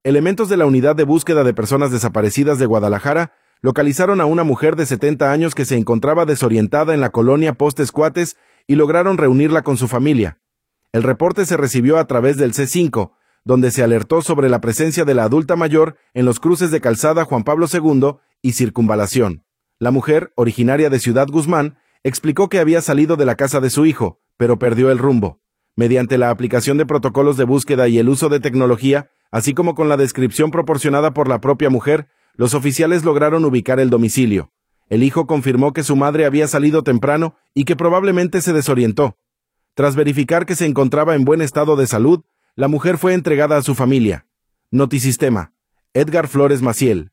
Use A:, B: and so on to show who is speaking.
A: Elementos de la Unidad de Búsqueda de Personas Desaparecidas de Guadalajara localizaron a una mujer de 70 años que se encontraba desorientada en la colonia Postes Cuates y lograron reunirla con su familia. El reporte se recibió a través del C5, donde se alertó sobre la presencia de la adulta mayor en los cruces de Calzada Juan Pablo II y Circunvalación. La mujer, originaria de Ciudad Guzmán, explicó que había salido de la casa de su hijo, pero perdió el rumbo. Mediante la aplicación de protocolos de búsqueda y el uso de tecnología, así como con la descripción proporcionada por la propia mujer, los oficiales lograron ubicar el domicilio. El hijo confirmó que su madre había salido temprano y que probablemente se desorientó. Tras verificar que se encontraba en buen estado de salud, la mujer fue entregada a su familia. Notisistema. Edgar Flores Maciel.